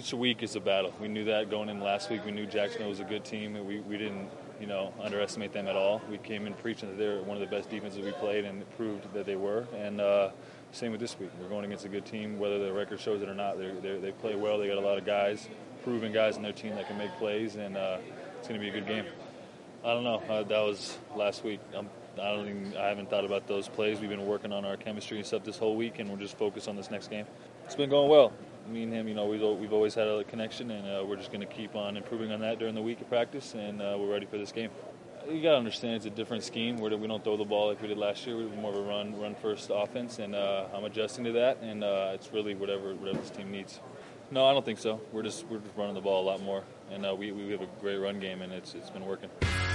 each week is a battle. We knew that going in last week. We knew Jacksonville was a good team, and we didn't, underestimate them at all. We came in preaching that they're one of the best defenses we played, and it proved that they were. And same with this week. We're going against a good team, whether the record shows it or not. They play well. They got a lot of guys, proven guys in their team that can make plays, and it's going to be a good game. I don't know. That was last week. I haven't thought about those plays. We've been working on our chemistry and stuff this whole week, and we're just focused on this next game. It's been going well. Me and him, we've always had a connection, and we're just going to keep on improving on that during the week of practice, and we're ready for this game. You got to understand it's a different scheme where we don't throw the ball like we did last year. We're more of a run-first offense, and I'm adjusting to that, and it's really whatever this team needs. No, I don't think so. We're just running the ball a lot more, and we have a great run game, and it's been working.